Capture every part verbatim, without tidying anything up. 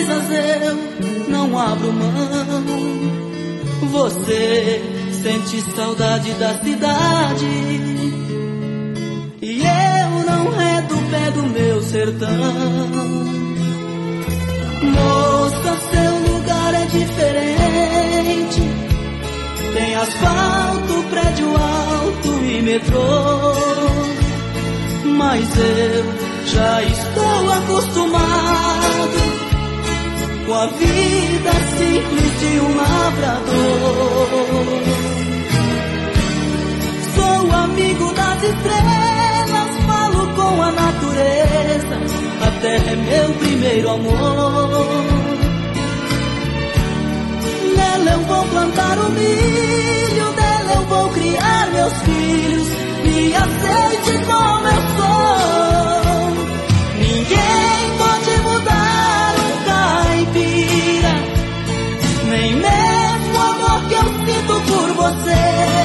dessas eu não abro mão. Você sente saudade da cidade e eu não redo o pé do meu sertão. Moça, seu lugar é diferente. Tem asfalto, prédio alto e metrô. Mas eu já estou acostumado com a vida simples de um lavrador. Sou amigo das estrelas, falo com a natureza. A terra é meu primeiro amor. Nela eu vou plantar o milho, nela eu vou criar meus filhos. Me aceite como eu sou. Ninguém pode mudar um caipira, nem mesmo o amor que eu sinto por você.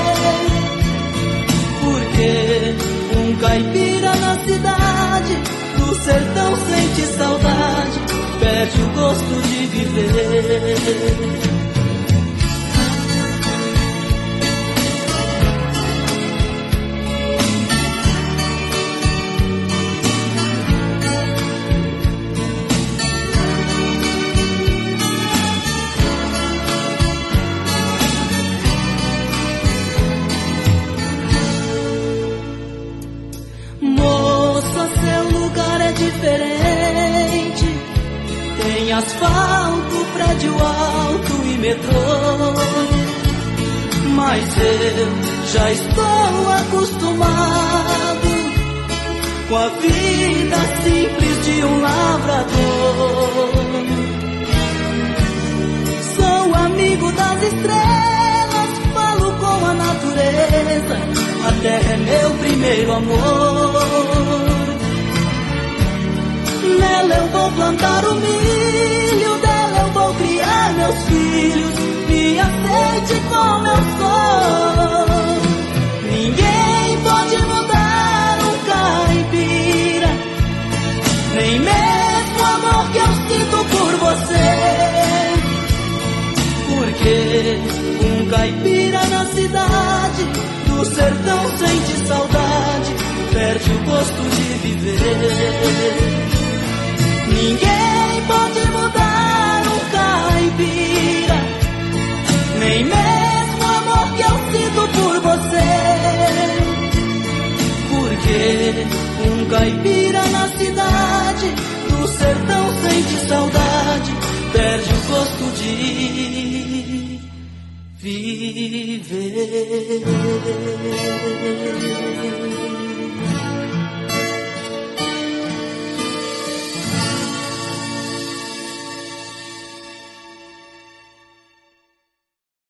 Porque um caipira na cidade, no sertão sente saudade, perde o gosto de viver. Diferente, tem asfalto, prédio alto e metrô. Mas eu já estou acostumado com a vida simples de um lavrador. Sou amigo das estrelas, falo com a natureza. A terra é meu primeiro amor. Nela eu vou plantar o milho, dela eu vou criar meus filhos. Me aceite como eu sou. Ninguém pode mudar um caipira, nem mesmo o amor que eu sinto por você. Porque um caipira na cidade, do sertão sente saudade, perde o gosto de viver. Ninguém pode mudar um caipira, nem mesmo o amor que eu sinto por você. Porque um caipira na cidade, no sertão sente saudade, perde o gosto de viver.